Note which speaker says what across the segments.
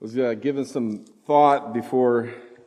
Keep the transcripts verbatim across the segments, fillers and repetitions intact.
Speaker 1: was uh, given some thought before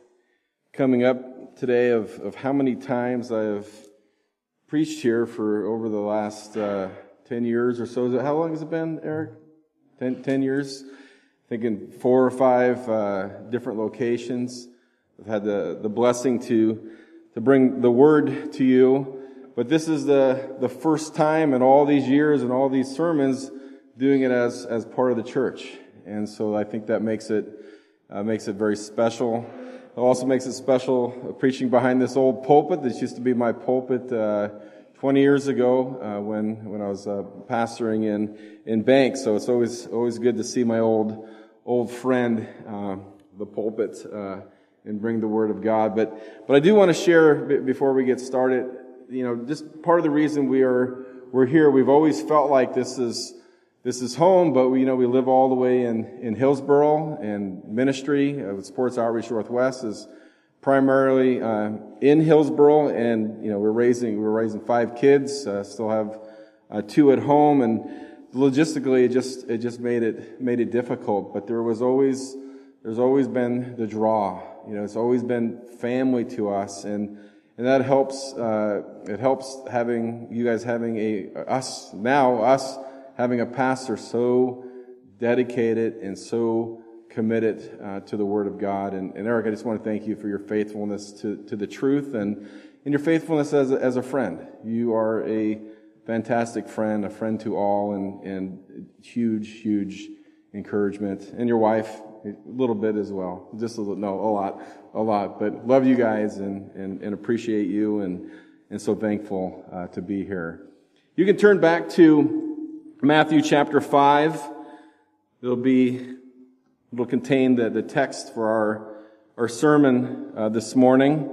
Speaker 1: coming up today of, of how many times I have preached here for over the last uh, ten years or so. Is it, how long has it been, Eric? Ten, ten years? Thinking four or five uh, different locations. I've had the, the blessing to to bring the word to you, but this is the, the first time in all these years and all these sermons doing it as, as part of the church. And so I think that makes it uh, makes it very special. It also makes it special uh, preaching behind this old pulpit. This used to be my pulpit uh, twenty years ago uh, when when I was uh, pastoring in in Banks. So it's always always good to see my old old friend, uh, the pulpit, uh, and bring the Word of God. But but I do want to share before we get started. You know, just part of the reason we are we're here. We've always felt like this is. This is home, but we, you know, we live all the way in, in Hillsboro, and ministry uh, with Sports Outreach Northwest is primarily uh, in Hillsboro, and you know we're raising we're raising five kids, uh, still have uh, two at home, and logistically it just it just made it made it difficult. But there was always there's always been the draw, you know, it's always been family to us, and and that helps. Uh, it helps having you guys having a us now us. having a pastor so dedicated and so committed uh, to the Word of God. And, and Eric, I just want to thank you for your faithfulness to, to the truth and, and your faithfulness as a, as a friend. You are a fantastic friend, a friend to all, and, and huge, huge encouragement. And your wife, a little bit as well. Just a little, no, a lot, a lot. But love you guys and, and, and appreciate you, and, and so thankful uh, to be here. You can turn back to Matthew chapter five. It'll be, it'll contain the, the text for our, our sermon uh, this morning.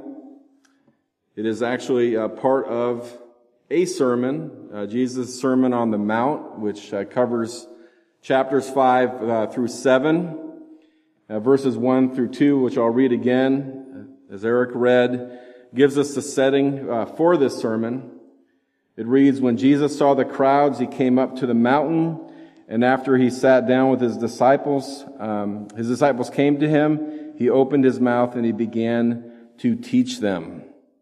Speaker 1: It is actually a part of a sermon, uh, Jesus' Sermon on the Mount, which uh, covers chapters five uh, through seven, uh, verses one through two, which I'll read again, as Eric read, gives us the setting uh, for this sermon. It reads, "When Jesus saw the crowds, he came up to the mountain, and after he sat down with his disciples, um, his disciples came to him. He opened his mouth and he began to teach them."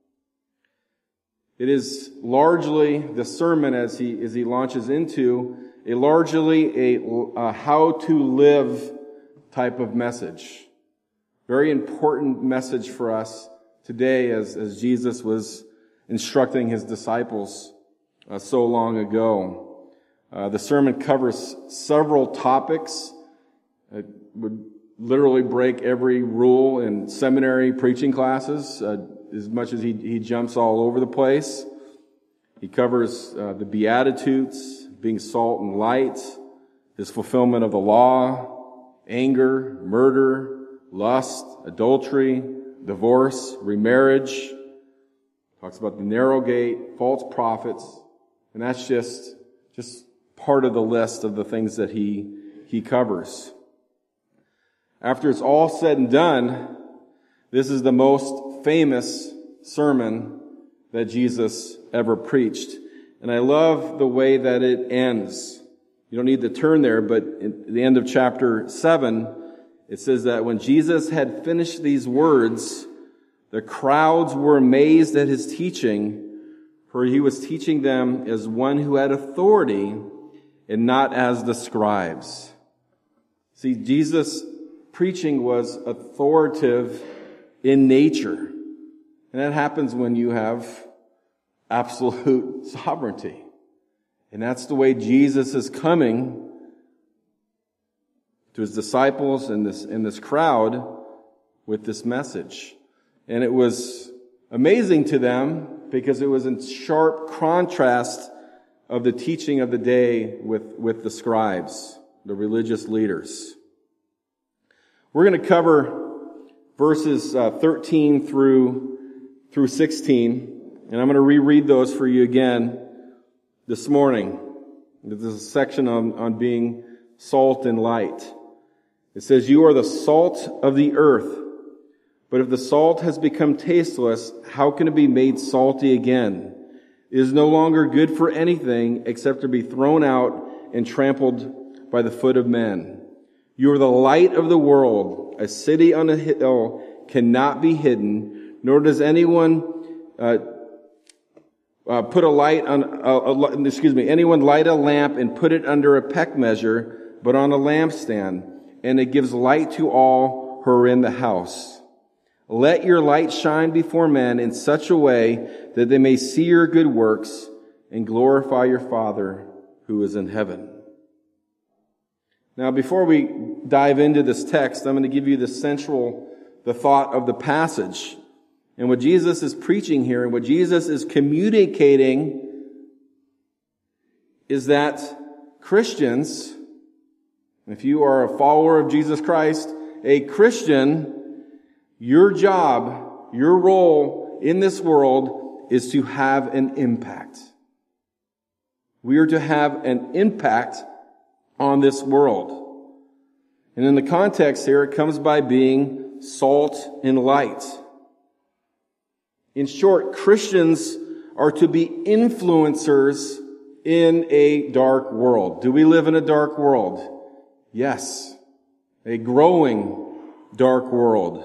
Speaker 1: It is largely the sermon, as he as he launches into, a largely a, a how to live type of message. Very important message for us today, as as Jesus was instructing his disciples Uh, so long ago. Uh, the sermon covers several topics. It would literally break every rule in seminary preaching classes, uh, as much as he, he jumps all over the place. He covers uh, the Beatitudes, being salt and light, his fulfillment of the law, anger, murder, lust, adultery, divorce, remarriage. Talks about the narrow gate, false prophets. And that's just, just part of the list of the things that he, he covers. After it's all said and done, this is the most famous sermon that Jesus ever preached. And I love the way that it ends. You don't need to turn there, but at the end of chapter seven, it says that when Jesus had finished these words, the crowds were amazed at his teaching, for he was teaching them as one who had authority and not as the scribes. See, Jesus' preaching was authoritative in nature. And that happens when you have absolute sovereignty. And that's the way Jesus is coming to his disciples and this, and this crowd with this message. And it was amazing to them because it was in sharp contrast of the teaching of the day with, with the scribes, the religious leaders. We're going to cover verses uh, thirteen through, through sixteen, and I'm going to reread those for you again this morning. This is a section on, on being salt and light. It says, "You are the salt of the earth. But if the salt has become tasteless, how can it be made salty again? It is no longer good for anything except to be thrown out and trampled by the foot of men. You are the light of the world. A city on a hill cannot be hidden, nor does anyone uh, uh, put a light on, a, a, excuse me, anyone light a lamp and put it under a peck measure, but on a lampstand, and it gives light to all who are in the house. Let your light shine before men in such a way that they may see your good works and glorify your Father who is in heaven. Now, before we dive into this text, I'm going to give you the central, the thought of the passage. And what Jesus is preaching here and what Jesus is communicating is that Christians, if you are a follower of Jesus Christ, a Christian, your job, your role in this world is to have an impact. We are to have an impact on this world. And in the context here, it comes by being salt and light. In short, Christians are to be influencers in a dark world. Do we live in a dark world? Yes. A growing dark world.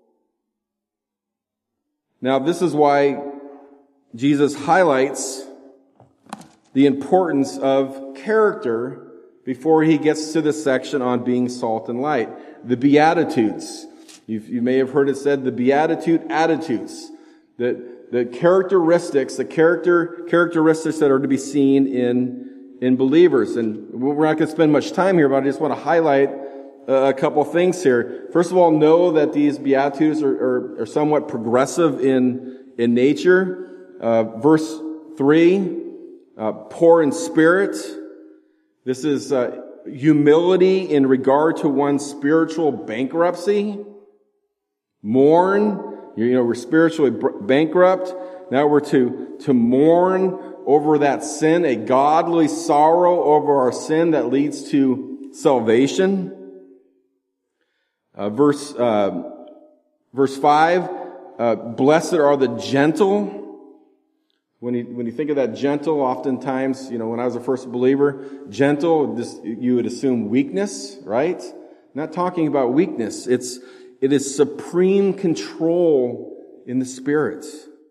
Speaker 1: Now, this is why Jesus highlights the importance of character before he gets to the section on being salt and light. The Beatitudes. You've, you may have heard it said, the Beatitude attitudes. The, the characteristics, the character, characteristics that are to be seen in, in believers. And we're not going to spend much time here, but I just want to highlight a couple things here. First of all, know that these Beatitudes are, are, are somewhat progressive in, in nature. Uh, verse three, uh, poor in spirit. This is uh, humility in regard to one's spiritual bankruptcy. Mourn. You know, we're spiritually bankrupt. Now we're to, to mourn over that sin, a godly sorrow over our sin that leads to salvation. Uh, verse, uh, verse five, uh, blessed are the gentle. When you, when you think of that gentle, oftentimes, you know, when I was a first believer, gentle, this, you would assume weakness, right? Not talking about weakness. It's, it is supreme control in the Spirit.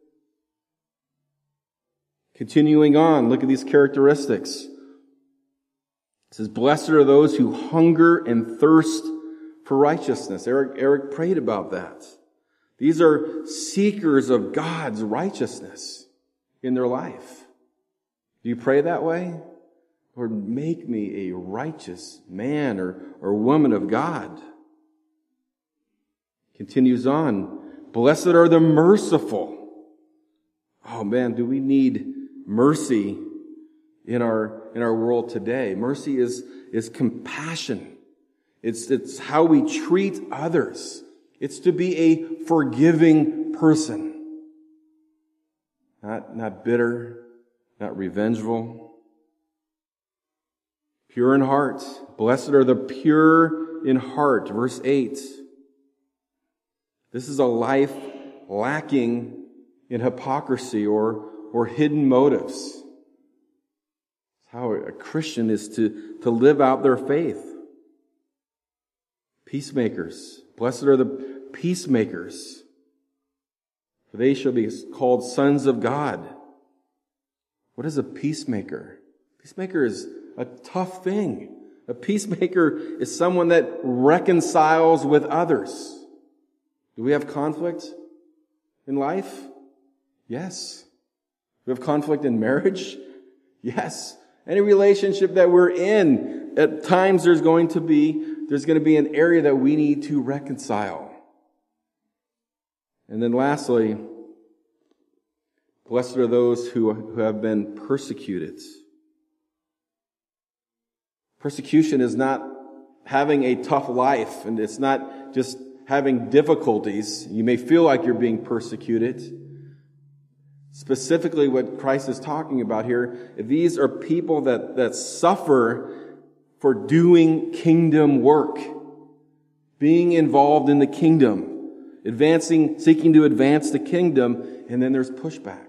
Speaker 1: Continuing on, look at these characteristics. It says, blessed are those who hunger and thirst for righteousness. Eric, Eric prayed about that. These are seekers of God's righteousness in their life. Do you pray that way? Lord, make me a righteous man or, or woman of God. Continues on. Blessed are the merciful. Oh man, do we need mercy in our, in our world today? Mercy is, is compassion. It's, it's how we treat others. It's to be a forgiving person. Not, not bitter, not revengeful. Pure in heart. Blessed are the pure in heart. Verse eight. This is a life lacking in hypocrisy or, or hidden motives. It's how a Christian is to, to live out their faith. Peacemakers. Blessed are the peacemakers, for they shall be called sons of God. What is a peacemaker? Peacemaker is a tough thing. A peacemaker is someone that reconciles with others. Do we have conflict in life? Yes. Do we have conflict in marriage? Yes. Any relationship that we're in, at times there's going to be there's going to be an area that we need to reconcile. And then lastly, blessed are those who, who have been persecuted. Persecution is not having a tough life, and it's not just having difficulties. You may feel like you're being persecuted. Specifically what Christ is talking about here, these are people that, that suffer for doing kingdom work, being involved in the kingdom, advancing, seeking to advance the kingdom, and then there's pushback.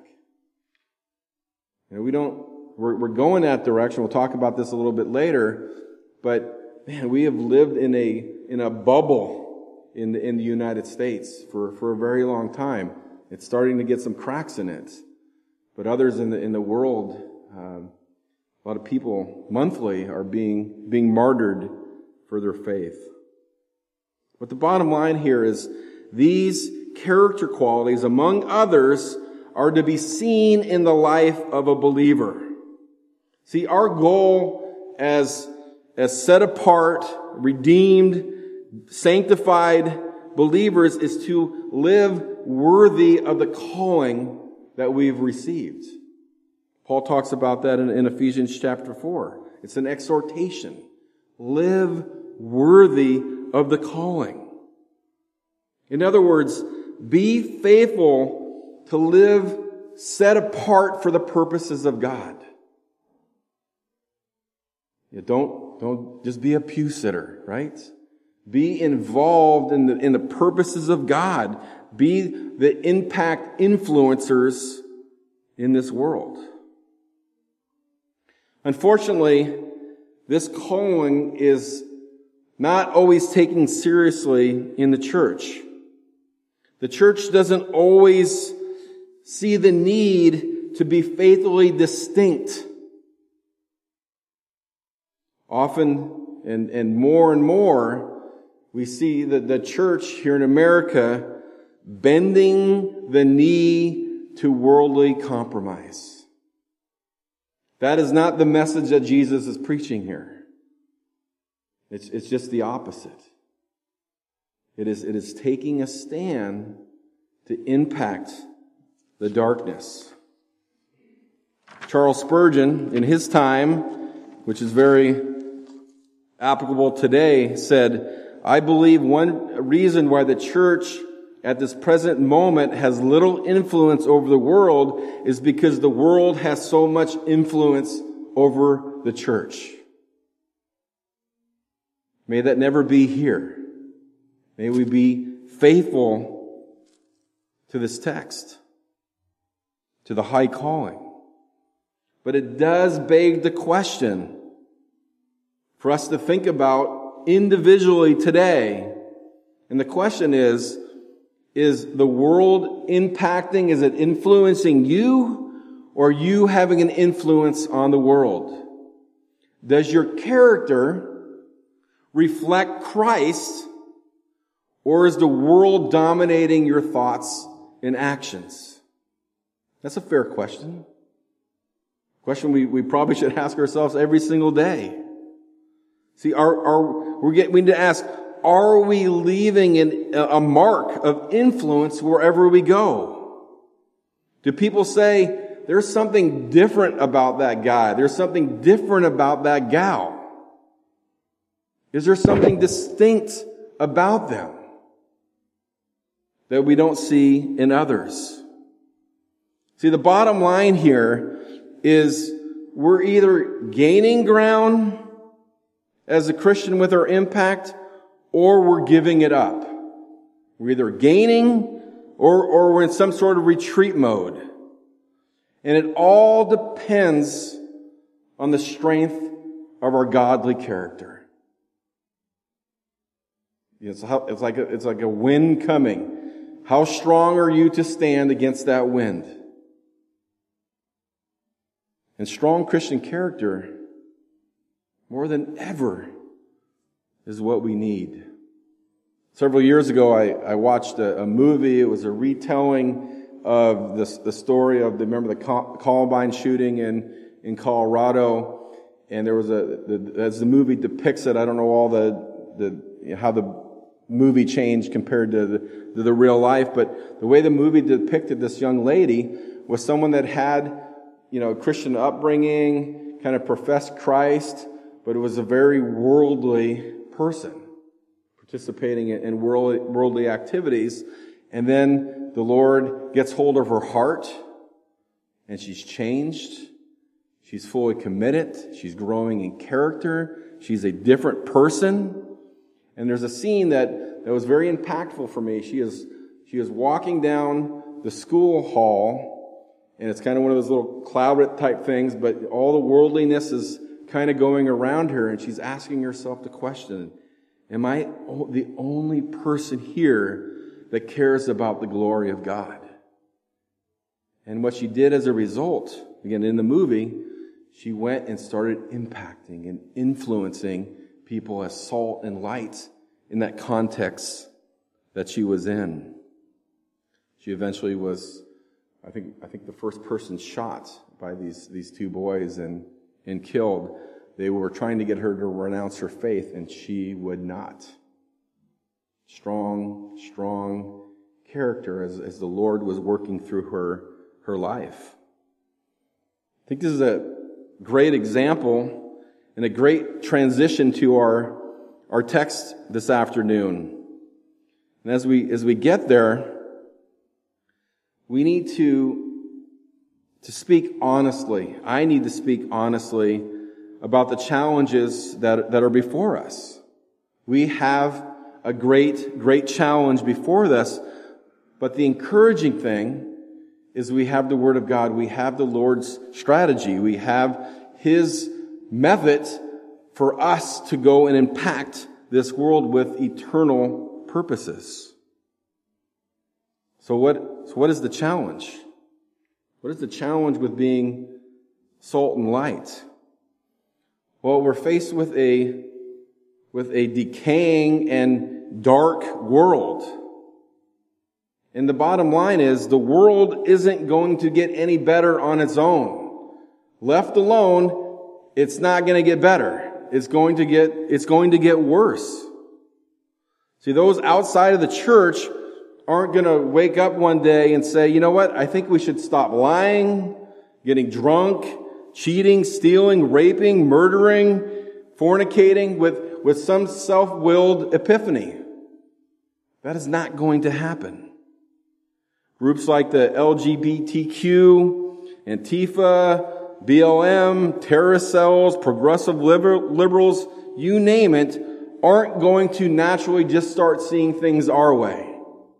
Speaker 1: You know, we don't, we're, we're going that direction. We'll talk about this a little bit later, but man, we have lived in a in a bubble in the, in the United States for, for a very long time. It's starting to get some cracks in it. But others in the in the world, um, a lot of people monthly are being being martyred for their faith. But the bottom line here is these character qualities, among others, are to be seen in the life of a believer. See, our goal as, as set apart, redeemed, sanctified believers is to live worthy of the calling that we've received. Paul talks about that in, in Ephesians chapter four. It's an exhortation. Live worthy of the calling. In other words, be faithful to live set apart for the purposes of God. You don't, don't just be a pew sitter, right? Be involved in the, in the purposes of God. Be the impact influencers in this world. Unfortunately, this calling is not always taken seriously in the church. The church doesn't always see the need to be faithfully distinct. Often, and, and more and more, we see that the church here in America bending the knee to worldly compromise. That is not the message that Jesus is preaching here. It's, it's just the opposite. It is, it is taking a stand to impact the darkness. Charles Spurgeon, in his time, which is very applicable today, said, "I believe one reason why the church at this present moment has little influence over the world is because the world has so much influence over the church." May that never be here. May we be faithful to this text, to the high calling. But it does beg the question for us to think about individually today. And the question is, is the world impacting, is it influencing you, or you having an influence on the world? Does your character reflect Christ, or is the world dominating your thoughts and actions? That's a fair question. Question we, we probably should ask ourselves every single day. See, are, are, we get, we need to ask, are we leaving an, a mark of influence wherever we go? Do people say, there's something different about that guy, there's something different about that gal? Is there something distinct about them that we don't see in others? See, the bottom line here is we're either gaining ground as a Christian with our impact, or we're giving it up. We're either gaining or, or we're in some sort of retreat mode. And it all depends on the strength of our godly character. It's, how, it's like a, it's like a wind coming. How strong are you to stand against that wind? And strong Christian character, more than ever, is what we need. Several years ago, I, I watched a, a movie. It was a retelling of the, the story of, the, remember the Columbine shooting in, in Colorado? And there was a, the, as the movie depicts it, I don't know all the, the, you know, how the movie changed compared to the, to the real life, but the way the movie depicted this young lady was someone that had, you know, Christian upbringing, kind of professed Christ, but it was a very worldly person, participating in worldly, worldly activities. And then the Lord gets hold of her heart, and she's changed. She's fully committed. She's growing in character. She's a different person. And there's a scene that, that was very impactful for me. She is, she is walking down the school hall, and it's kind of one of those little cloudlet type things, but all the worldliness is kind of going around her, and she's asking herself the question, am I the only person here that cares about the glory of God? And what she did as a result, again, in the movie, she went and started impacting and influencing people as salt and light in that context that she was in. She eventually was, I think, I think the first person shot by these, these two boys and, and killed. They were trying to get her to renounce her faith, and she would not. Strong, strong character as, as the Lord was working through her, her life. I think this is a great example and a great transition to our, our text this afternoon. And as we, as we get there, we need to, to speak honestly. I need to speak honestly about the challenges that, that are before us. We have a great, great challenge before us, but the encouraging thing is we have the Word of God, we have the Lord's strategy, we have His method for us to go and impact this world with eternal purposes. So what, so what is the challenge? What is the challenge with being salt and light? Well, we're faced with a, with a decaying and dark world. And the bottom line is, the world isn't going to get any better on its own. Left alone, it's not going to get better. It's going to get, it's going to get worse. See, those outside of the church aren't going to wake up one day and say, you know what, I think we should stop lying, getting drunk, cheating, stealing, raping, murdering, fornicating with, with some self-willed epiphany. That is not going to happen. Groups like the L G B T Q, Antifa, B L M, terrorist cells, progressive liberals, you name it, aren't going to naturally just start seeing things our way.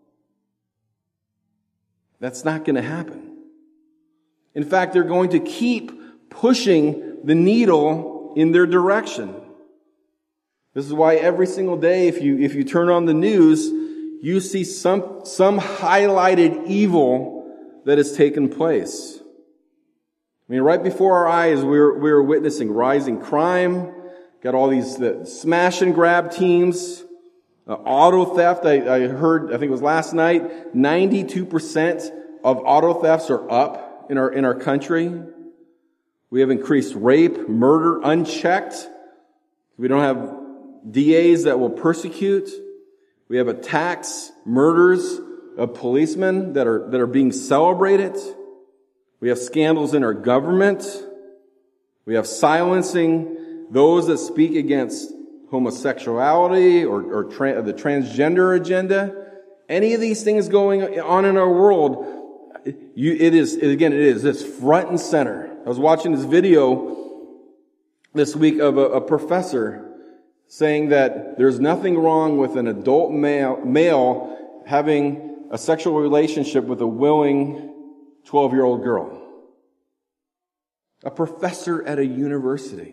Speaker 1: That's not going to happen. In fact, they're going to keep pushing the needle in their direction. This is why every single day, if you, if you turn on the news, you see some, some highlighted evil that has taken place. I mean, right before our eyes, we were, we were witnessing rising crime, got all these the smash and grab teams, uh, auto theft. I, I heard, I think it was last night, ninety-two percent of auto thefts are up in our, in our country. We have increased rape, murder, unchecked. We don't have D As that will persecute. We have attacks, murders of policemen that are, that are being celebrated. We have scandals in our government. We have silencing those that speak against homosexuality or, or tra- the transgender agenda. Any of these things going on in our world, you, it is, again, it is this front and center. I was watching this video this week of a, a professor saying that there's nothing wrong with an adult male, male having a sexual relationship with a willing twelve-year-old girl. A professor at a university.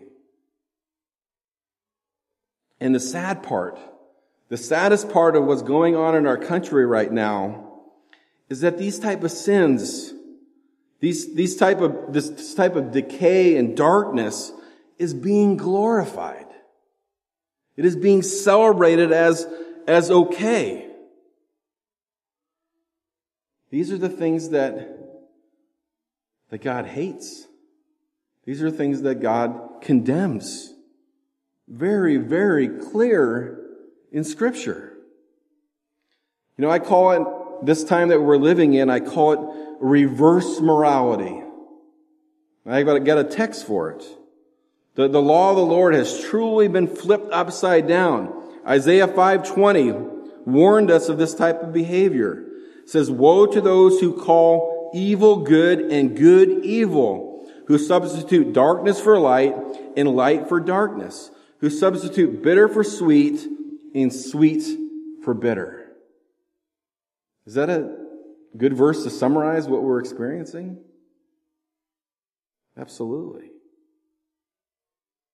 Speaker 1: And the sad part, the saddest part of what's going on in our country right now is that these type of sins, these, these type of, this, this type of decay and darkness is being glorified. It is being celebrated as, as okay. These are the things that, that God hates. These are things that God condemns. Very, very clear in Scripture. You know, I call it, this time that we're living in, I call it reverse morality. I got a text for it. The, the law of the Lord has truly been flipped upside down. Isaiah five twenty warned us of this type of behavior. It says, woe to those who call evil good and good evil, who substitute darkness for light and light for darkness, who substitute bitter for sweet and sweet for bitter. Is that a good verse to summarize what we're experiencing? Absolutely.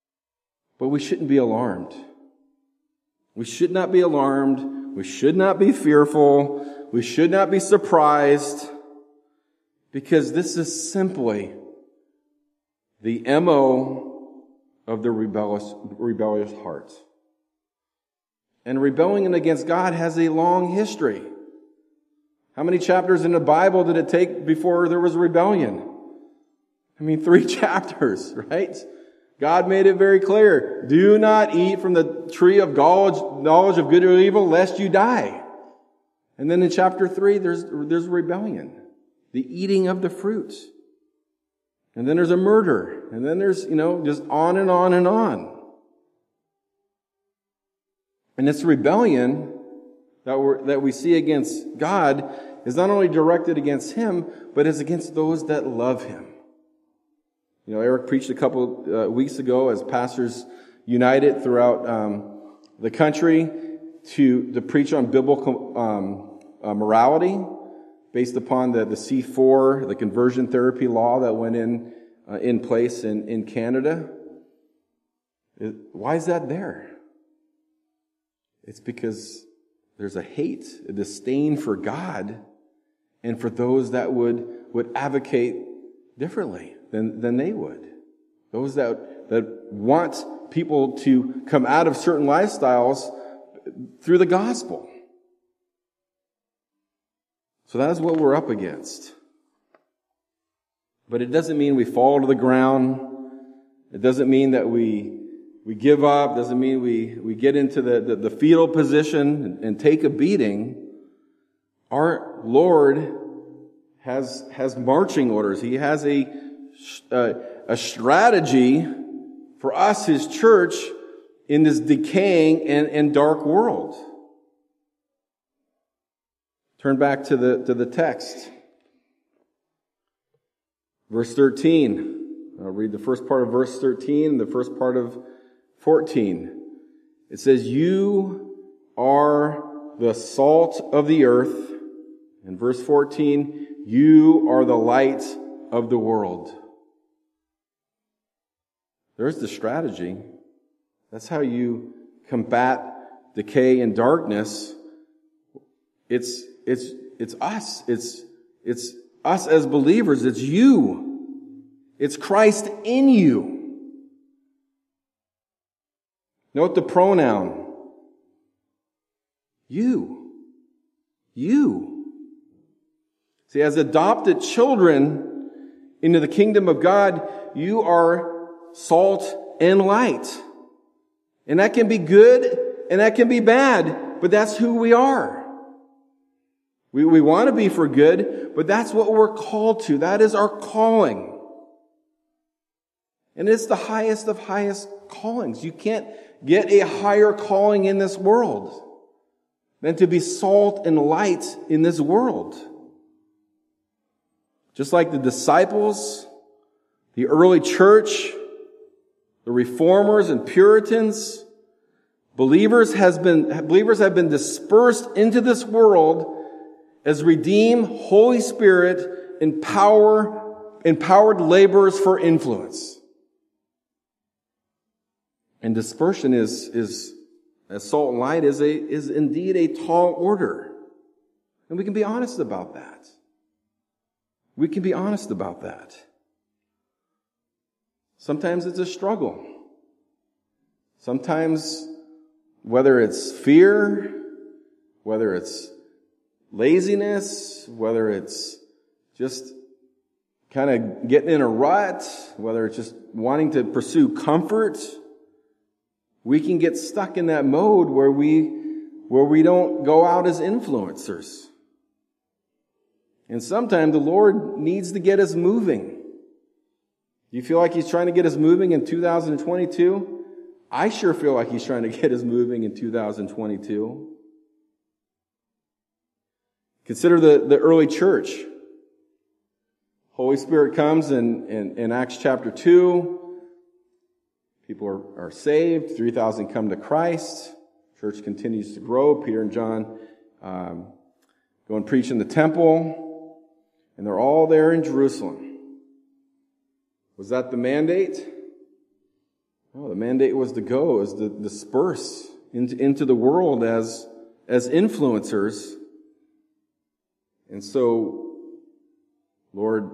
Speaker 1: But we shouldn't be alarmed. We should not be alarmed. We should not be fearful. We should not be surprised, because this is simply the M O of the rebellious, rebellious heart. And rebelling against God has a long history. How many chapters in the Bible did it take before there was rebellion? I mean, three chapters, right? God made it very clear. Do not eat from the tree of knowledge of good or evil, lest you die. And then in chapter three, there's, there's rebellion. The eating of the fruit. And then there's a murder. And then there's, you know, just on and on and on. And this rebellion that, we're, that we see against God is not only directed against Him, but is against those that love Him. You know, Eric preached a couple uh, weeks ago as pastors united throughout um, the country to, to preach on biblical um, uh, morality based upon the, the C four, the conversion therapy law that went in uh, in place in, in Canada. It, why is that there? It's because there's a hate, a disdain for God and for those that would, would advocate differently than, than they would. Those that, that want people to come out of certain lifestyles through the gospel. So that is what we're up against. But it doesn't mean we fall to the ground. It doesn't mean that we we give up. It doesn't mean we, we get into the, the, the fetal position and, and take a beating. Our Lord has has marching orders. He has a a, a strategy for us, His church, in this decaying and, and dark world. Turn back to the to the text. Verse thirteen. I'll read the first part of verse thirteen and the first part of fourteen. It says, "You are the salt of the earth." In verse fourteen, "You are the light of the world." There's the strategy. That's how you combat decay and darkness. It's it's it's us. It's it's us as believers. It's you. It's Christ in you. Note the pronoun. You. You. See, as adopted children into the kingdom of God, you are salt and light. And that can be good and that can be bad, but that's who we are. We, we want to be for good, but that's what we're called to. That is our calling. And it's the highest of highest callings. You can't get a higher calling in this world than to be salt and light in this world. Just like the disciples, the early church, the reformers and Puritans, believers has been believers have been dispersed into this world as redeemed, Holy Spirit, empower, empowered laborers for influence. And dispersion is, is, as salt and light, is a, is indeed a tall order. And we can be honest about that. We can be honest about that. Sometimes it's a struggle. Sometimes, whether it's fear, whether it's laziness, whether it's just kind of getting in a rut, whether it's just wanting to pursue comfort, we can get stuck in that mode where we, where we don't go out as influencers. And sometimes the Lord needs to get us moving. Do you feel like He's trying to get us moving in two thousand twenty-two? I sure feel like He's trying to get us moving in two thousand twenty-two. Consider the, the early church. Holy Spirit comes in, in, in Acts chapter two. People are, are saved. three thousand come to Christ. Church continues to grow. Peter and John um, go and preach in the temple. And they're all there in Jerusalem. Was that the mandate? No, the mandate was to go, is to disperse into, into the world as, as influencers. And so, Lord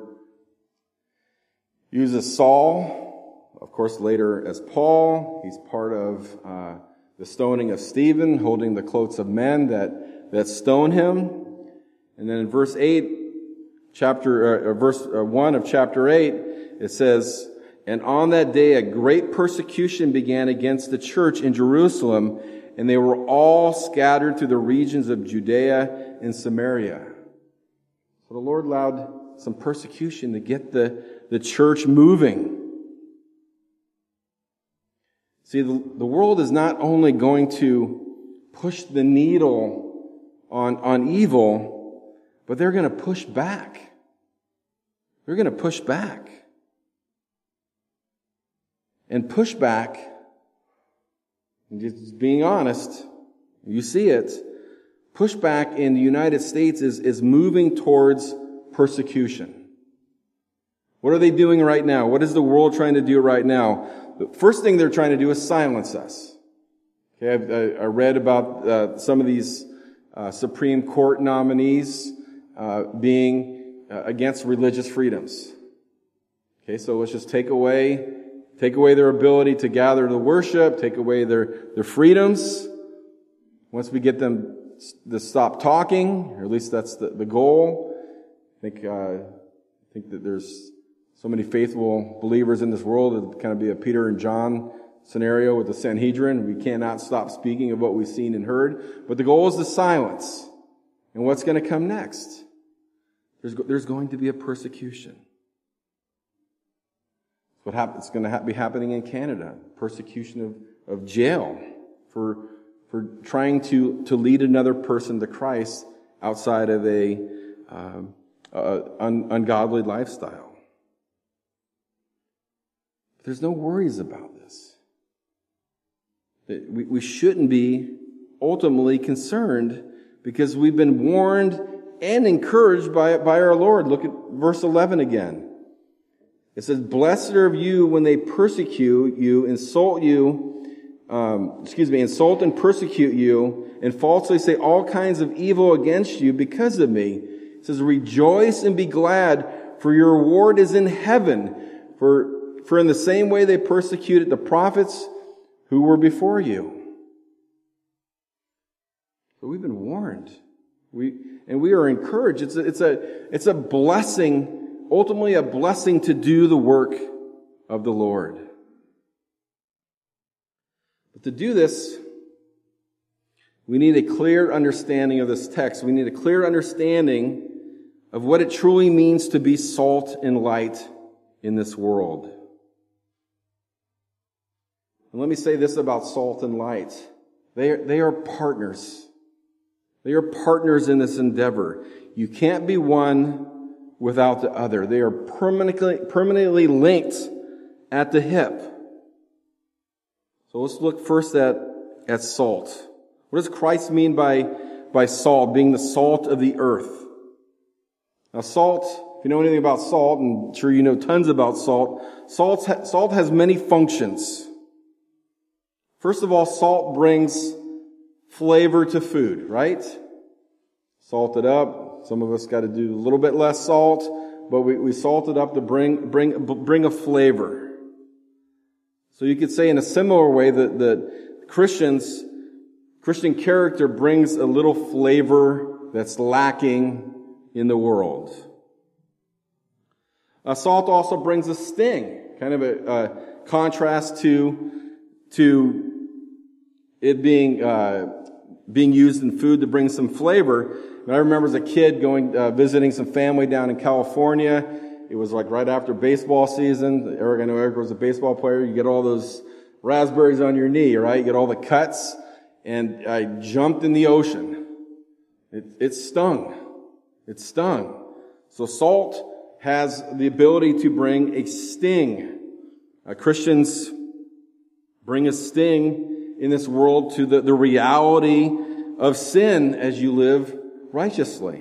Speaker 1: uses Saul, of course later as Paul. He's part of uh, the stoning of Stephen, holding the cloaks of men that, that stone him. And then in verse eight, chapter, uh, verse one of chapter eight, it says, "And on that day a great persecution began against the church in Jerusalem, and they were all scattered through the regions of Judea and Samaria." So the Lord allowed some persecution to get the, the church moving. See, the, the world is not only going to push the needle on, on evil, but they're going to push back. They're going to push back. And pushback, just being honest, you see it, pushback in the United States is, is moving towards persecution. What are they doing right now? What is the world trying to do right now? The first thing they're trying to do is silence us. Okay, I've, I read about uh, some of these uh, Supreme Court nominees uh, being uh, against religious freedoms. Okay, so let's just take away Take away their ability to gather to worship, take away their, their freedoms. Once we get them to stop talking, or at least that's the, the goal. I think, uh, I think that there's so many faithful believers in this world. It'd kind of be a Peter and John scenario with the Sanhedrin. We cannot stop speaking of what we've seen and heard. But the goal is to silence. And what's going to come next? There's, there's going to be a persecution. What happens, it's going to be happening in Canada. Persecution of, of jail for, for trying to, to lead another person to Christ outside of a, um, uh, un, ungodly lifestyle. But there's no worries about this. We, we shouldn't be ultimately concerned because we've been warned and encouraged by, by our Lord. Look at verse eleven again. It says, "Blessed are you when they persecute you, insult you, um, excuse me, insult and persecute you, and falsely say all kinds of evil against you because of me." It says, "Rejoice and be glad, for your reward is in heaven. For, for in the same way they persecuted the prophets who were before you." So we've been warned. We, and we are encouraged. It's a, it's a, it's a blessing. Ultimately a blessing to do the work of the Lord. But to do this, we need a clear understanding of this text. We need a clear understanding of what it truly means to be salt and light in this world. And let me say this about salt and light. They are, they are partners. They are partners in this endeavor. You can't be one without the other. They are permanently, permanently linked at the hip. So let's look first at, at salt. What does Christ mean by, by salt, being the salt of the earth? Now salt, if you know anything about salt, and I'm sure you know tons about salt, salt, ha- salt has many functions. First of all, salt brings flavor to food, right? Salt it up. Some of us got to do a little bit less salt, but we, we salt it up to bring, bring, bring a flavor. So you could say in a similar way that the Christians, Christian character brings a little flavor that's lacking in the world. Uh, salt also brings a sting, kind of a, a contrast to, to it being, uh, being used in food to bring some flavor. And I remember as a kid going, uh, visiting some family down in California. It was like right after baseball season. Eric, I know Eric was a baseball player. You get all those raspberries on your knee, right? You get all the cuts. And I jumped in the ocean. It, it stung. It stung. So salt has the ability to bring a sting. Uh, Christians bring a sting in this world to the, the reality of sin as you live righteously.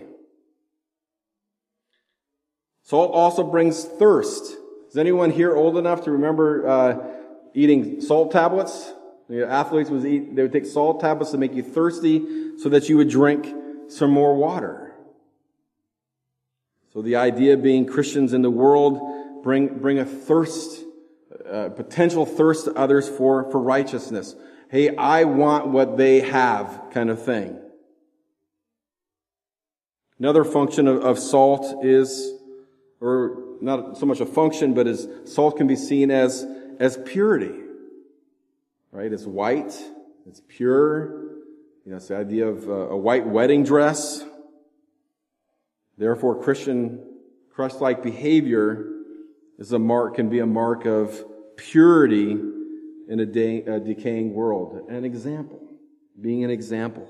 Speaker 1: Salt also brings thirst. Is anyone here old enough to remember uh, eating salt tablets. The athletes would eat, they would take salt tablets to make you thirsty so that you would drink some more water. So the idea being Christians in the world bring, bring a thirst, uh, potential thirst to others for, for righteousness. Hey, I want what they have kind of thing. Another function of, of salt is, or not so much a function, but as salt can be seen as, as purity. Right? It's white. It's pure. You know, it's the idea of a, a white wedding dress. Therefore, Christian, Christ-like behavior is a mark, can be a mark of purity in a, de- a decaying world. An example. Being an example.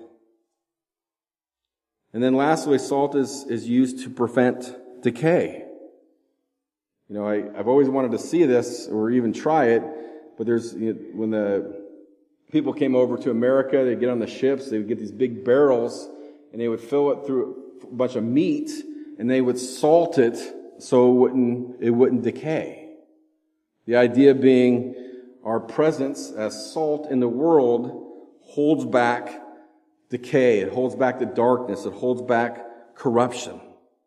Speaker 1: And then lastly, salt is, is used to prevent decay. You know, I, I've always wanted to see this or even try it, but there's, you know, when the people came over to America, they'd get on the ships, they would get these big barrels, and they would fill it through a bunch of meat, and they would salt it so it wouldn't, it wouldn't decay. The idea being our presence as salt in the world holds back decay. It holds back the darkness. It holds back corruption.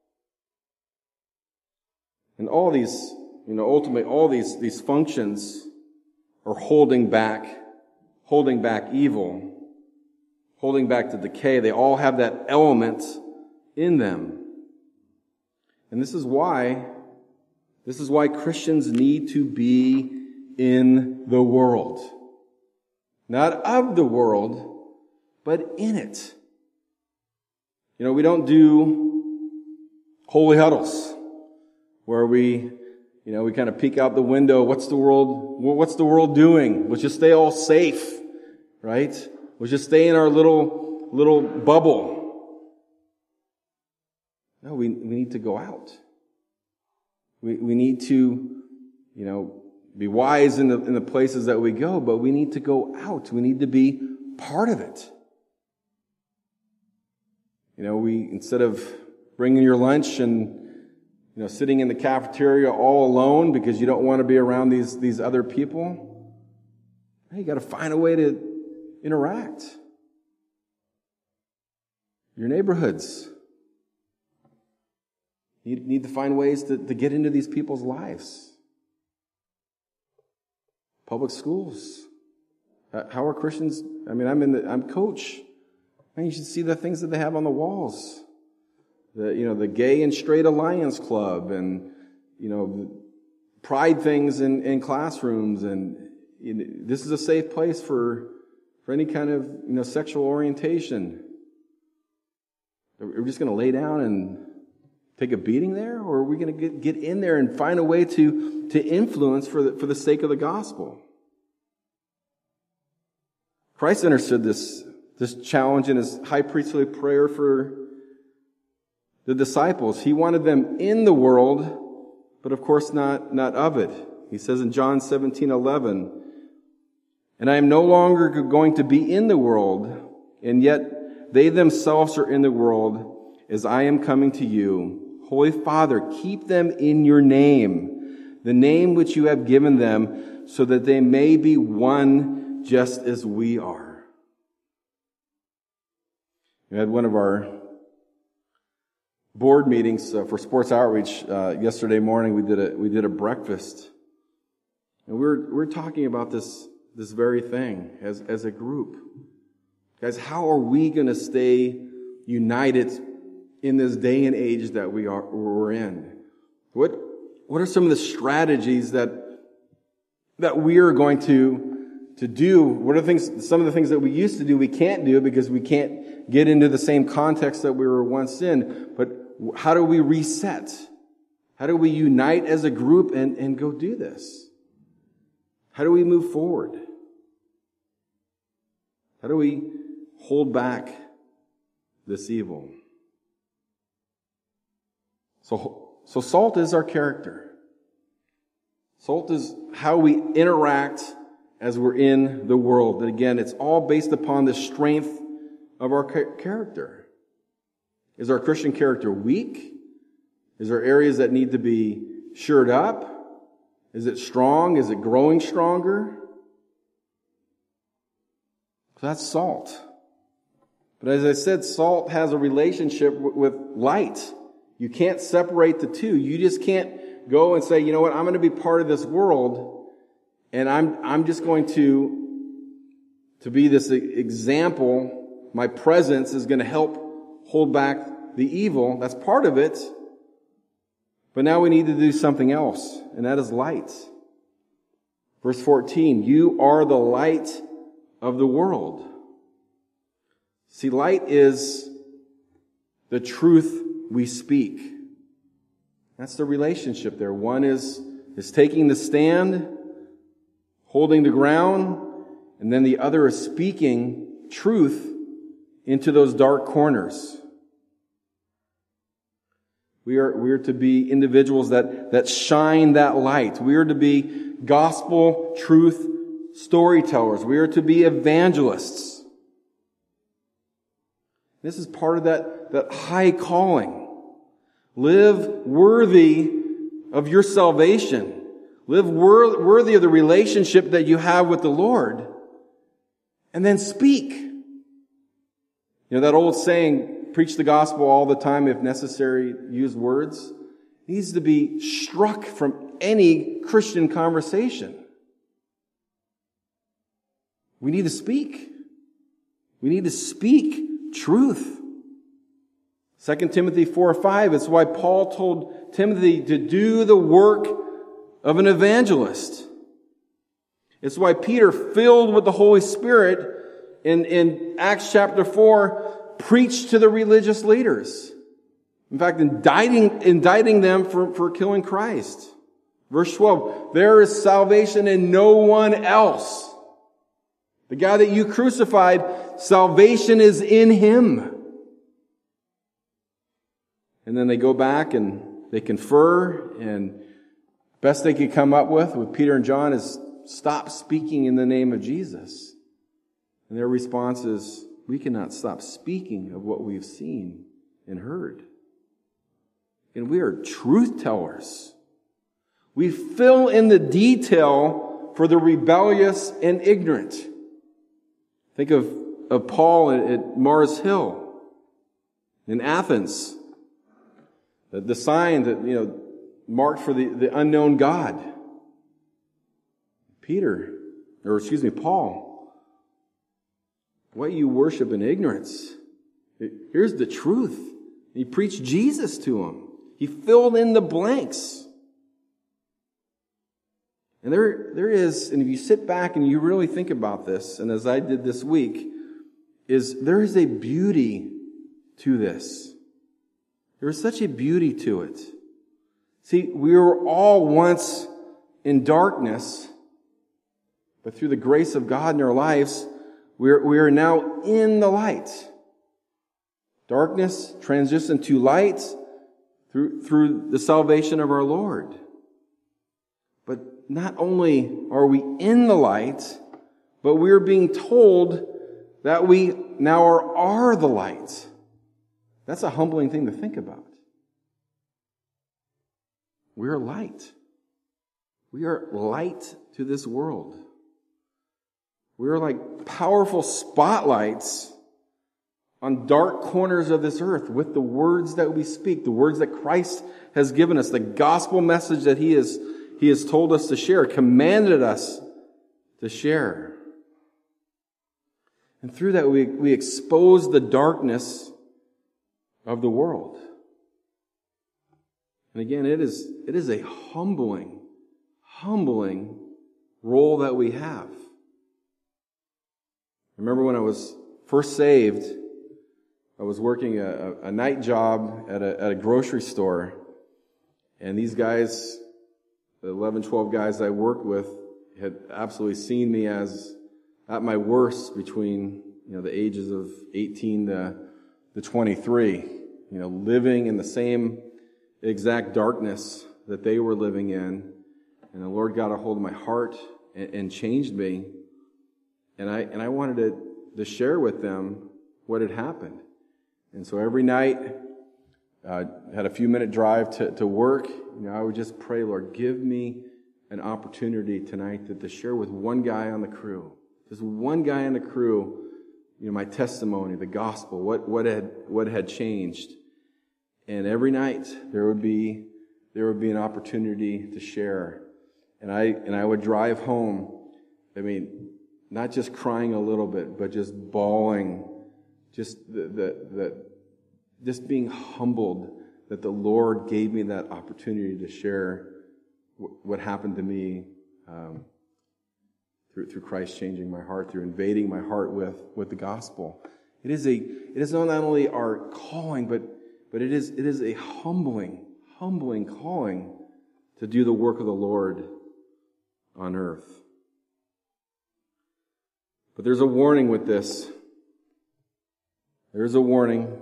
Speaker 1: And all these, you know, ultimately all these, these functions are holding back, holding back evil, holding back the decay. They all have that element in them. And this is why, this is why Christians need to be in the world. Not of the world, but in it. You know, we don't do holy huddles where we, you know, we kind of peek out the window. What's the world, what's the world doing? We'll just stay all safe, right? We'll just stay in our little, little bubble. No, we, we need to go out. We, we need to, you know, be wise in the, in the places that we go, but we need to go out. We need to be part of it. You know, we, instead of bringing your lunch and, you know, sitting in the cafeteria all alone because you don't want to be around these, these other people, hey, you got to find a way to interact. Your neighborhoods. You need to find ways to, to get into these people's lives. Public schools. Uh, how are Christians? I mean, I'm in the, I'm coach. Man, you should see the things that they have on the walls. The, you know, the Gay and Straight Alliance Club and, you know, pride things in, in classrooms. And you know, this is a safe place for, for any kind of, you know, sexual orientation. Are we just going to lay down and take a beating there? Or are we going to get, get in there and find a way to, to influence for the, for the sake of the gospel? Christ understood this, this challenge in his high priestly prayer for the disciples. He wanted them in the world, but of course not, not of it. He says in John seventeen eleven, "And I am no longer going to be in the world, and yet they themselves are in the world, as I am coming to you. Holy Father, keep them in your name, the name which you have given them, so that they may be one just as we are." We had one of our board meetings uh, for sports outreach uh, yesterday morning. We did a we did a breakfast, and we we're we're talking about this this very thing as as a group, guys. How are we going to stay united in this day and age that we are we're in? What what are some of the strategies that that we are going to to do? What are things? Some of the things that we used to do we can't do because we can't get into the same context that we were once in. But how do we reset? How do we unite as a group and, and go do this? How do we move forward? How do we hold back this evil? So, so salt is our character. Salt is how we interact as we're in the world. And again, it's all based upon the strength of our character. Is our Christian character weak? Is there areas that need to be shored up? Is it strong? Is it growing stronger? So that's salt. But as I said, salt has a relationship with light. You can't separate the two. You just can't go and say, you know what, I'm going to be part of this world, and I'm I'm just going to, to be this example. My presence is going to help hold back the evil. That's part of it. But now we need to do something else, and that is light. Verse fourteen, you are the light of the world. See, light is the truth we speak. That's the relationship there. One is, is taking the stand, holding the ground, and then the other is speaking truth into those dark corners. We are, we are to be individuals that, that shine that light. We are to be gospel truth storytellers. We are to be evangelists. This is part of that, that high calling. Live worthy of your salvation. Live wor- worthy of the relationship that you have with the Lord. And then speak. You know, that old saying, preach the gospel all the time, if necessary, use words, needs to be struck from any Christian conversation. We need to speak. We need to speak truth. Second Timothy four five, it's why Paul told Timothy to do the work of an evangelist. It's why Peter, filled with the Holy Spirit, in, in Acts chapter four, preached to the religious leaders. In fact, indicting, indicting them for, for killing Christ. Verse twelve, there is salvation in no one else. The guy that you crucified, salvation is in him. And then they go back and they confer, and best they could come up with with Peter and John is stop speaking in the name of Jesus. And their response is, we cannot stop speaking of what we've seen and heard. And we are truth tellers. We fill in the detail for the rebellious and ignorant. Think of, of Paul at, at Mars Hill in Athens. The, the sign that, you know, marked for the, the unknown God. Peter, or excuse me, Paul. What you worship in ignorance. Here's the truth. He preached Jesus to him. He filled in the blanks. And there, there is, and if you sit back and you really think about this, and as I did this week, is there is a beauty to this. There is such a beauty to it. See, we were all once in darkness, but through the grace of God in our lives, we are, we are now in the light. Darkness transitions to light through, through the salvation of our Lord. But not only are we in the light, but we are being told that we now are, are the light. That's a humbling thing to think about. We are light. We are light to this world. We are like powerful spotlights on dark corners of this earth with the words that we speak, the words that Christ has given us, the gospel message that He has, He has told us to share, commanded us to share. And through that we, we expose the darkness of the world. And again, it is, it is a humbling, humbling role that we have. I remember when I was first saved, I was working a, a night job at a, at a grocery store, and these guys, the eleven, twelve guys I worked with, had absolutely seen me as at my worst between, you know, the ages of eighteen to, to twenty-three, you know, living in the same exact darkness that they were living in. And the Lord got a hold of my heart and, and changed me. And I and I wanted to, to share with them what had happened. And so every night, I uh, had a few minute drive to, to work. You know, I would just pray, Lord, give me an opportunity tonight to, to share with one guy on the crew. Just one guy on the crew you know, my testimony, the gospel, what, what had, what had changed. And every night there would be, there would be an opportunity to share. And I, and I would drive home, I mean, not just crying a little bit, but just bawling, just the, the, the just being humbled that the Lord gave me that opportunity to share w- what happened to me, um, through, through Christ changing my heart, through invading my heart with, with the gospel. It is a, it is not only our calling, but, but it is, it is a humbling, humbling calling to do the work of the Lord on earth. But there's a warning with this. There's a warning.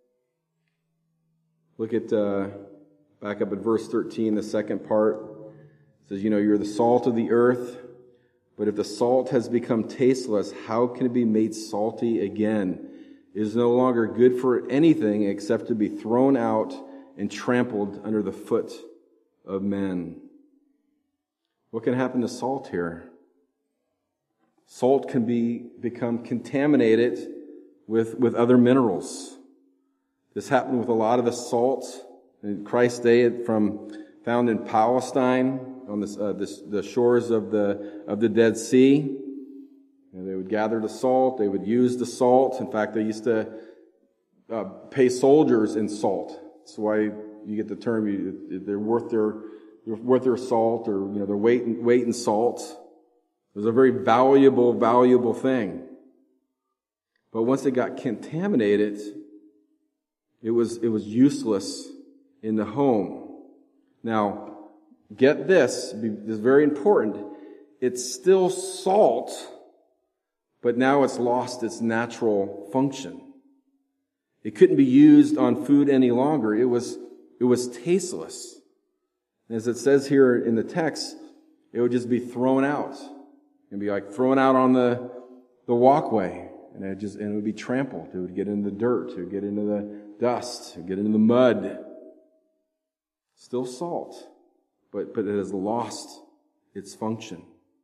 Speaker 1: Look at, uh, back up at verse thirteen, the second part. It says, you know, you're the salt of the earth, but if the salt has become tasteless, how can it be made salty again? It is no longer good for anything except to be thrown out and trampled under the foot of men. What can happen to salt here? Salt can be become contaminated with, with other minerals. This happened with a lot of the salt in Christ's day, from found in Palestine on this, uh, this, the shores of the of the Dead Sea. And they would gather the salt. They would use the salt. In fact, they used to uh, pay soldiers in salt. That's why you get the term. You, they're worth their they're worth their salt, or you know, their weight in, weight in salt. It was a very valuable, valuable thing. But once it got contaminated, it was it was useless in the home. Now, get this, this is very important. It's still salt, but now it's lost its natural function. It couldn't be used on food any longer. It was it was tasteless. And as it says here in the text, it would just be thrown out. It'd be like thrown out on the the walkway, and it just and it would be trampled. It would get into the dirt. It would get into the dust. It would get into the mud. Still salt, but but it has lost its function.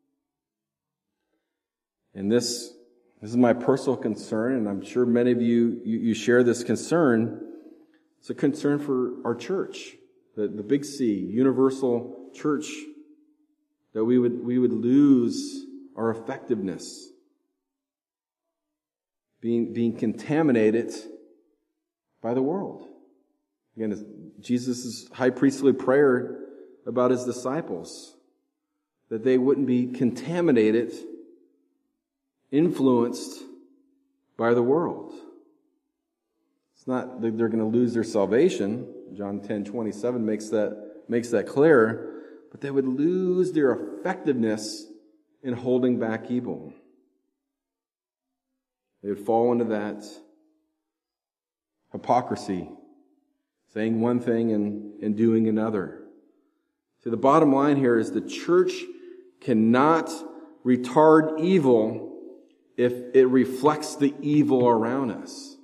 Speaker 1: And this this is my personal concern, and I'm sure many of you you, you share this concern. It's a concern for our church, the, the Big C, universal church, that we would we would lose our effectiveness, being being contaminated by the world. Again, it's Jesus' high priestly prayer about his disciples, that they wouldn't be contaminated, influenced by the world. It's not that they're going to lose their salvation. John ten twenty-seven makes that makes that clear, but they would lose their effectiveness in holding back evil. They would fall into that hypocrisy, saying one thing and, and doing another. So the bottom line here is the church cannot retard evil if it reflects the evil around us.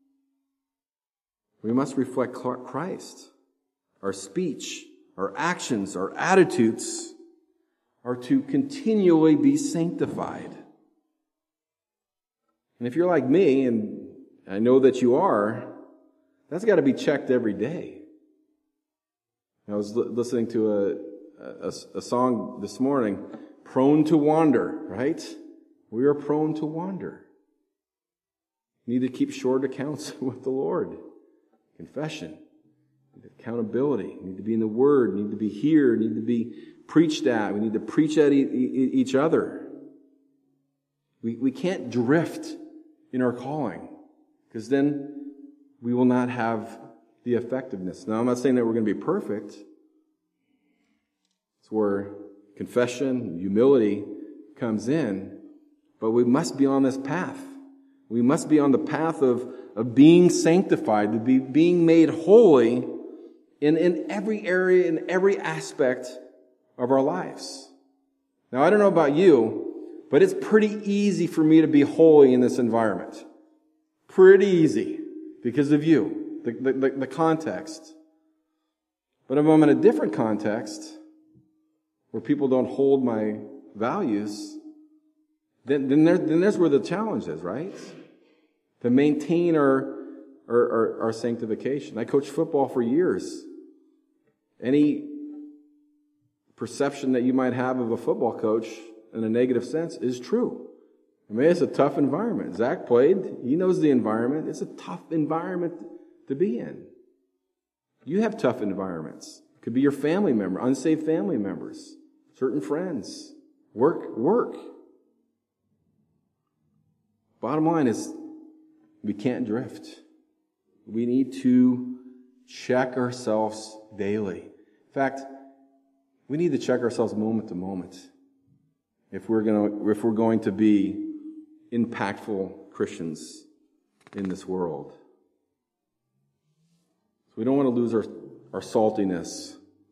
Speaker 1: We must reflect Christ. Our speech, our actions, our attitudes are to continually be sanctified. And if you're like me, and I know that you are, that's got to be checked every day. I was li- listening to a, a, a song this morning, Prone to Wander, right? We are prone to wander. We need to keep short accounts with the Lord. Confession, accountability, we need to be in the Word, we need to be here, we need to be preached at, we need to preach at e- e- each other. We, we can't drift in our calling, because then we will not have the effectiveness. Now, I'm not saying that we're going to be perfect. It's where confession, humility comes in, but we must be on this path. We must be on the path of, of being sanctified, to be being made holy in, in every area, in every aspect of our lives. Now, I don't know about you, but it's pretty easy for me to be holy in this environment. Pretty easy because of you, the, the, the context. But if I'm in a different context where people don't hold my values, then, then, there, then there's where the challenge is, right? to maintain our, our, our, our sanctification. I coached football for years. Any perception that you might have of a football coach in a negative sense is true. I mean, it's a tough environment. Zach played. He knows the environment. It's a tough environment to be in. You have tough environments. It could be your family member, unsaved family members, certain friends, work, work. Bottom line is, we can't drift. We need to check ourselves daily. In fact, we need to check ourselves moment to moment if we're going to, if we're going to be impactful Christians in this world. So we don't want to lose our, our saltiness.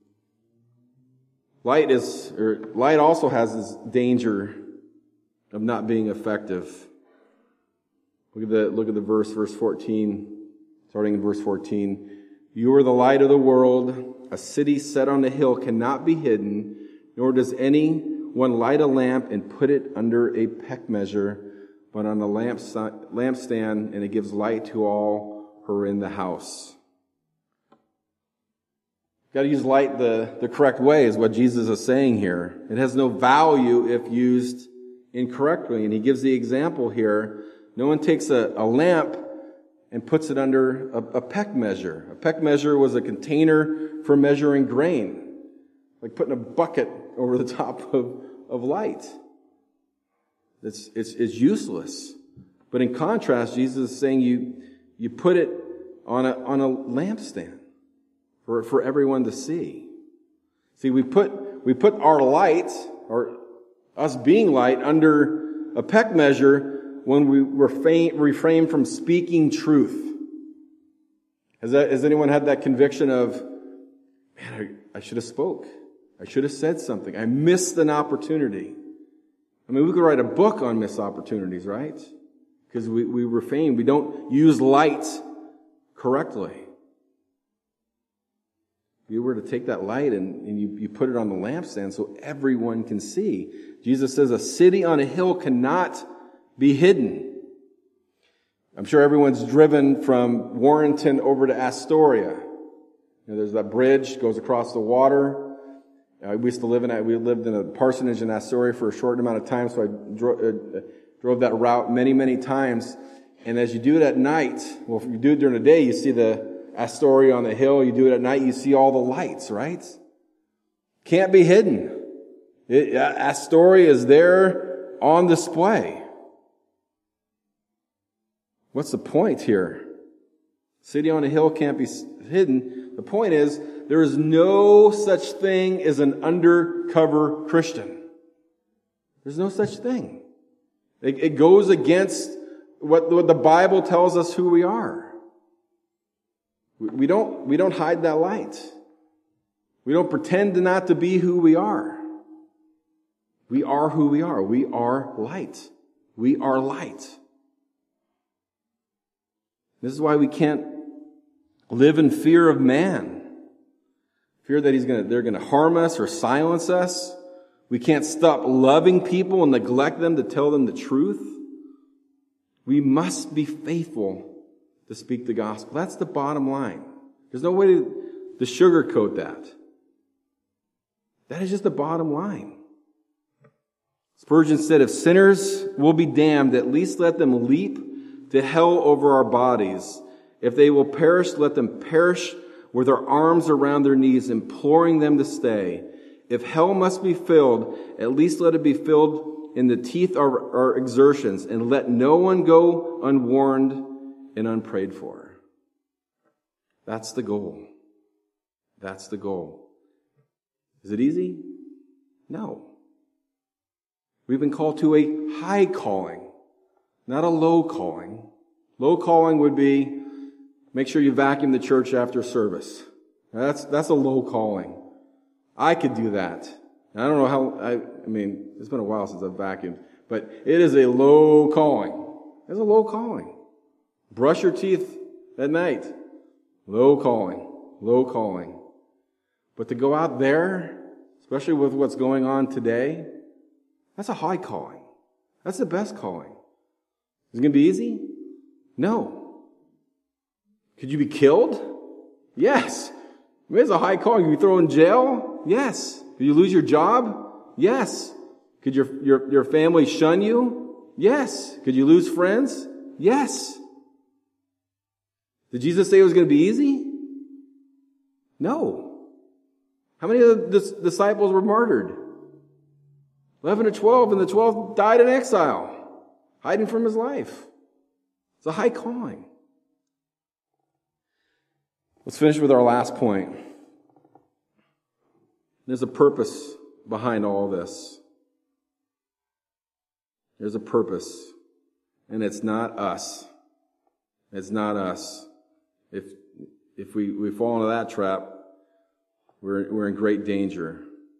Speaker 1: Light is, or light also has this danger of not being effective. Look at the, look at the verse, verse fourteen, starting in verse fourteen. You are the light of the world. A city set on a hill cannot be hidden, nor does anyone light a lamp and put it under a peck measure, but on a lamp, lampstand, and it gives light to all who are in the house. Got to use light the, the correct way is what Jesus is saying here. It has no value if used incorrectly. And he gives the example here. No one takes a, a lamp and puts it under a, a peck measure. A peck measure was a container for measuring grain, like putting a bucket over the top of, of light. It's, it's, it's useless. But in contrast, Jesus is saying you, you put it on a, on a lampstand for, for everyone to see. See, we put, we put our light, or us being light, under a peck measure when we refrain, refrain from speaking truth. Has that, has anyone had that conviction of, man, I, I should have spoke. I should have said something. I missed an opportunity. I mean, we could write a book on missed opportunities, right? Because we, we refrain. We don't use light correctly. If you were to take that light and, and you, you put it on the lampstand so everyone can see. Jesus says a city on a hill cannot be hidden. I'm sure everyone's driven from Warrenton over to Astoria. You know, there's that bridge, goes across the water. Uh, we used to live in a, we lived in a parsonage in Astoria for a short amount of time, so I dro- uh, drove that route many, many times. And as you do it at night, well, if you do it during the day, you see the Astoria on the hill. You do it at night, you see all the lights, right? Can't be hidden. It, uh, Astoria is there on display. What's the point here? City on a hill can't be hidden. The point is, there is no such thing as an undercover Christian. There's no such thing. It, it goes against what, what the Bible tells us who we are. We, we don't, we don't hide that light. We don't pretend not to be who we are. We are who we are. We are light. We are light. This is why we can't live in fear of man. Fear that he's gonna, they're going to harm us or silence us. We can't stop loving people and neglect them to tell them the truth. We must be faithful to speak the gospel. That's the bottom line. There's no way to, to sugarcoat that. That is just the bottom line. Spurgeon said, if sinners will be damned, at least let them leap to hell over our bodies. If they will perish, let them perish with their arms around their knees, imploring them to stay. If hell must be filled, at least let it be filled in the teeth of our exertions, and let no one go unwarned and unprayed for. That's the goal. That's the goal. Is it easy? No. We've been called to a high calling, not a low calling. Low calling would be, make sure you vacuum the church after service. Now that's, that's a low calling. I could do that. And I don't know how, I, I mean, it's been a while since I've vacuumed, but it is a low calling. It's a low calling. Brush your teeth at night. Low calling. Low calling. But to go out there, especially with what's going on today, that's a high calling. That's the best calling. Is it going to be easy? No. Could you be killed? Yes. I mean, it's a high calling. Could you be thrown in jail? Yes. Could you lose your job? Yes. Could your, your, your family shun you? Yes. Could you lose friends? Yes. Did Jesus say it was going to be easy? No. How many of the disciples were martyred? eleven to twelve, and the twelve died in exile, hiding from his life. It's a high calling. Let's finish with our last point. There's a purpose behind all this. There's a purpose, and it's not us. It's not us. If if we, we fall into that trap, we're we're in great danger.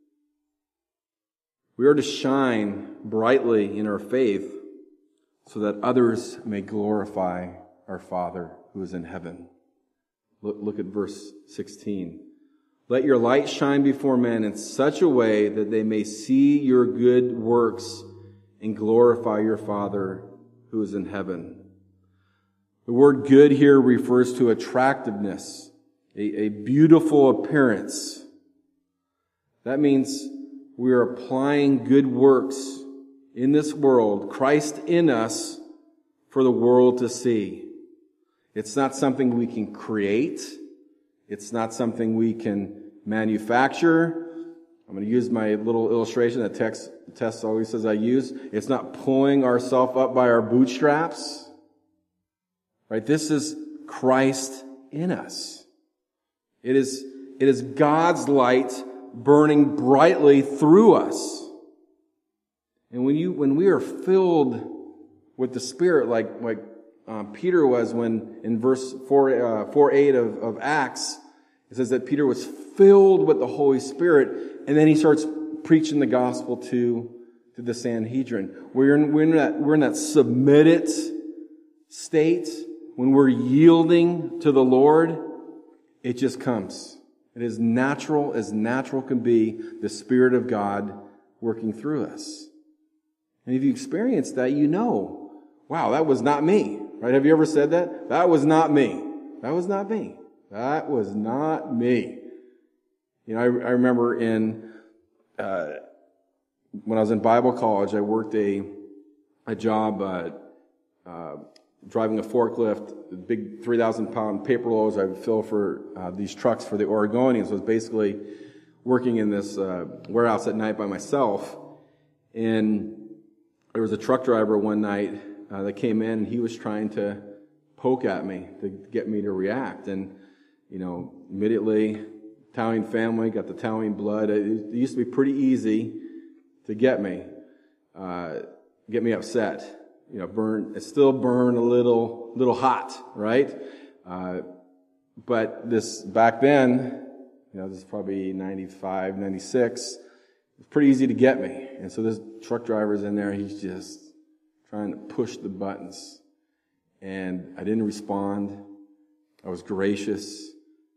Speaker 1: We are to shine brightly in our faith so that others may glorify our Father who is in heaven. Look, look at verse sixteen. Let your light shine before men in such a way that they may see your good works and glorify your Father who is in heaven. The word good here refers to attractiveness, a, a beautiful appearance. That means we are applying good works in this world, Christ in us, for the world to see. It's not something we can create. It's not something we can manufacture. I'm going to use my little illustration that Tess, Tess always says I use. It's not pulling ourselves up by our bootstraps. Right? This is Christ in us. It is, it is God's light burning brightly through us. And when you, when we are filled with the Spirit, like, like, uh, Peter was when, in verse four, uh, four eight of, of Acts, it says that Peter was filled with the Holy Spirit, and then he starts preaching the gospel to, to the Sanhedrin. We're in, we're in that, we're in that submitted state. When we're yielding to the Lord, it just comes. It is natural as natural can be, the Spirit of God working through us. And if you experience that, you know, wow, that was not me. Right? Have you ever said that? That was not me. That was not me. That was not me. You know, I, I remember in, uh, when I was in Bible college, I worked a, a job, uh, uh, driving a forklift, big three thousand pound paper loads I would fill for uh, these trucks for the Oregonians. I was basically working in this uh, warehouse at night by myself. And there was a truck driver one night uh, that came in, and he was trying to poke at me to get me to react. And, you know, immediately, Italian family, got the Italian blood. It, it used to be pretty easy to get me, uh, get me upset. You know, burn, it still burn a little, little hot, right? Uh, but this, back then, you know, this is probably ninety-five, ninety-six, it's pretty easy to get me. And so this truck driver's in there, he's just trying to push the buttons. And I didn't respond. I was gracious.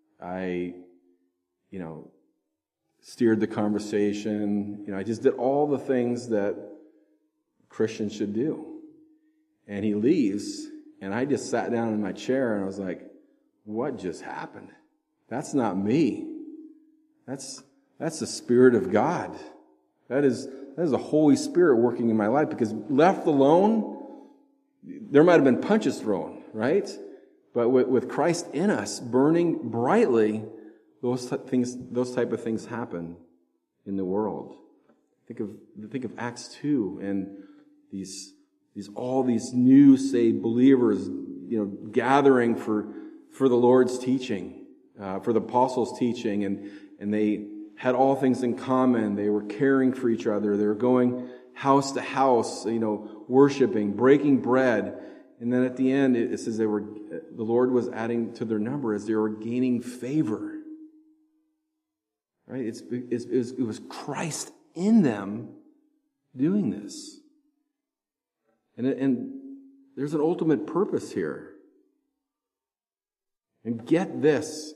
Speaker 1: I, you know, steered the conversation. You know, I just did all the things that Christians should do. And he leaves, and I just sat down in my chair, and I was like, what just happened? That's not me. That's, that's the Spirit of God. That is, that is the Holy Spirit working in my life, because left alone, there might have been punches thrown, right? But with, with Christ in us, burning brightly, those things, those type of things happen in the world. Think of, think of Acts two and these These, all these new saved believers, you know, gathering for, for the Lord's teaching, uh, for the apostles' teaching, and, and they had all things in common. They were caring for each other. They were going house to house, you know, worshiping, breaking bread. And then at the end, it, it says they were, the Lord was adding to their number as they were gaining favor. Right? It's, it's, it was, it was Christ in them doing this. And, and there's an ultimate purpose here. And get this.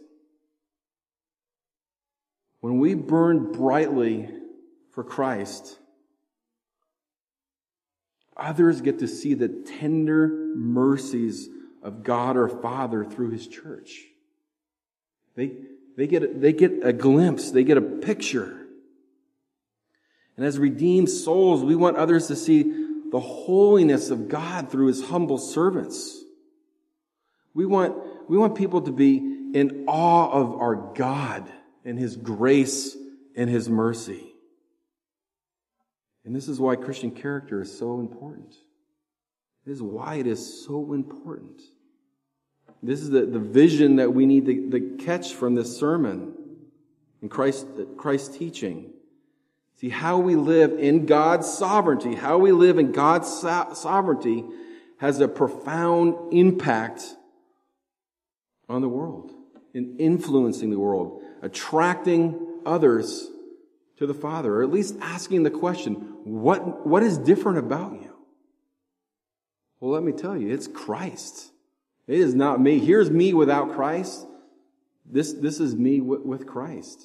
Speaker 1: When we burn brightly for Christ, others get to see the tender mercies of God our Father through His church. They, they, get, they get a glimpse, they get a picture. And as redeemed souls, we want others to see the holiness of God through His humble servants. We want, we want people to be in awe of our God and His grace and His mercy. And this is why Christian character is so important. This is why it is so important. This is the, the vision that we need to, to catch from this sermon and Christ, Christ's teaching. See, how we live in God's sovereignty, how we live in God's so- sovereignty has a profound impact on the world, in influencing the world, attracting others to the Father, or at least asking the question, what, what is different about you? Well, let me tell you, it's Christ. It is not me. Here's me without Christ. This, this is me w- with Christ.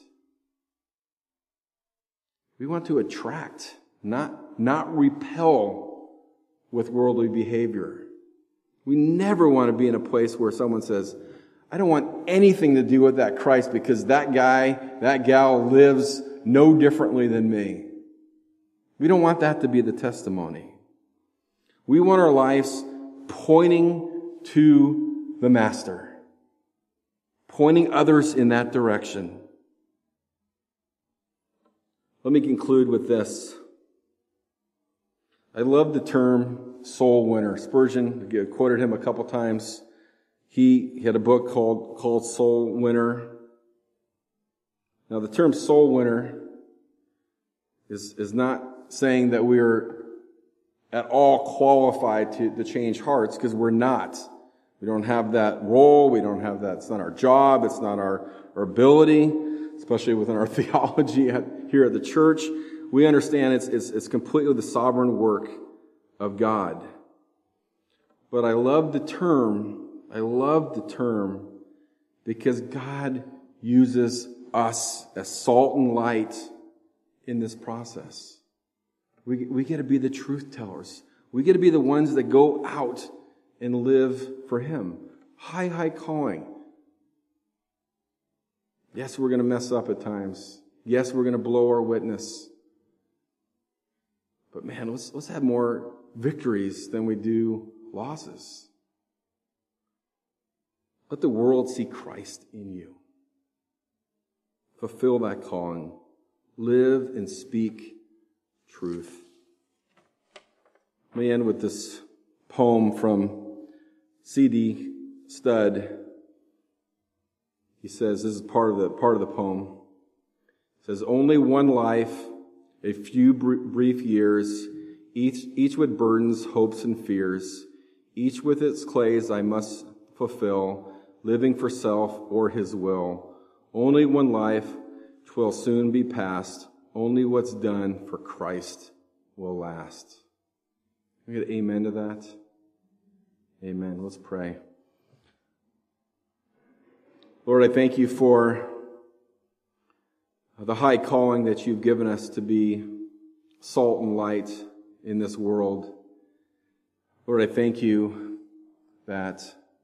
Speaker 1: We want to attract, not, not repel with worldly behavior. We never want to be in a place where someone says, I don't want anything to do with that Christ because that guy, that gal lives no differently than me. We don't want that to be the testimony. We want our lives pointing to the Master, pointing others in that direction. Let me conclude with this. I love the term soul winner. Spurgeon, I quoted him a couple times. He, he had a book called, called Soul Winner. Now, the term soul winner is, is not saying that we're at all qualified to, to change hearts, because we're not. We don't have that role. We don't have that. It's not our job. It's not our, our ability, especially within our theology at, here at the church. We understand it's, it's, it's completely the sovereign work of God. But I love the term, I love the term because God uses us as salt and light in this process. We, we get to be the truth tellers. We get to be the ones that go out and live for Him. High, high calling. Yes, we're going to mess up at times. Yes, we're going to blow our witness. But man, let's, let's have more victories than we do losses. Let the world see Christ in you. Fulfill that calling. Live and speak truth. Let me end with this poem from C D Studd. He says, this is part of the part of the poem. It says, only one life, a few brief years, each each with burdens, hopes, and fears, each with its clays I must fulfill, living for self or His will. Only one life, 'twill soon be past. Only what's done for Christ will last. Can we get an amen to that? Amen. Let's pray. Lord, I thank You for the high calling that You've given us to be salt and light in this world. Lord, I thank You that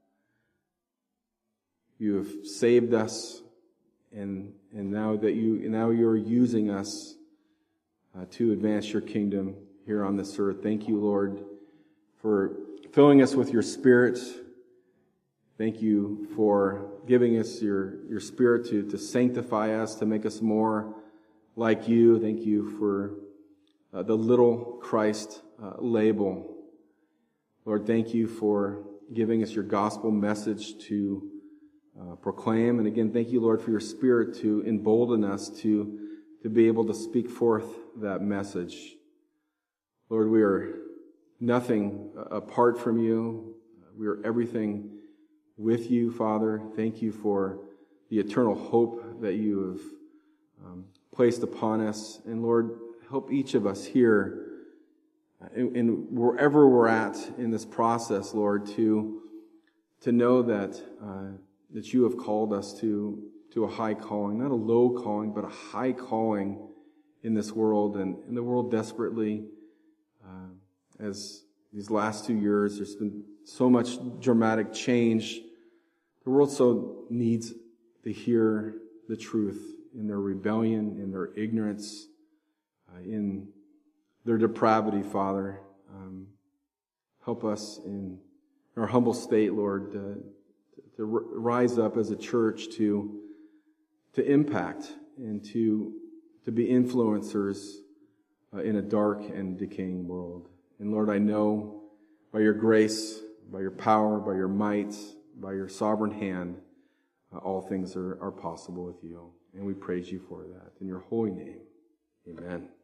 Speaker 1: You have saved us, and and now that you now You're using us uh, to advance Your kingdom here on this earth. Thank You, Lord, for filling us with Your Spirit. Thank You for giving us Your, your Spirit to, to sanctify us, to make us more like You. Thank You for uh, the little Christ uh, label. Lord, thank You for giving us Your gospel message to uh, proclaim. And again, thank You, Lord, for Your Spirit to embolden us to, to be able to speak forth that message. Lord, we are nothing apart from You. We are everything with You, Father. Thank You for the eternal hope that You have um, placed upon us. And Lord, help each of us here, in, in wherever we're at in this process, Lord, to to know that uh, that You have called us to to a high calling, not a low calling, but a high calling in this world, and in the world desperately, uh, as these last two years, there's been so much dramatic change. The world so needs to hear the truth in their rebellion, in their ignorance, uh, in their depravity, Father. Um, help us in our humble state, Lord, uh, to, to rise up as a church to to impact and to to be influencers uh, in a dark and decaying world. And Lord, I know by your grace, by your power, by your might, by your sovereign hand, uh, all things are, are possible with you. And we praise you for that. In your holy name, amen.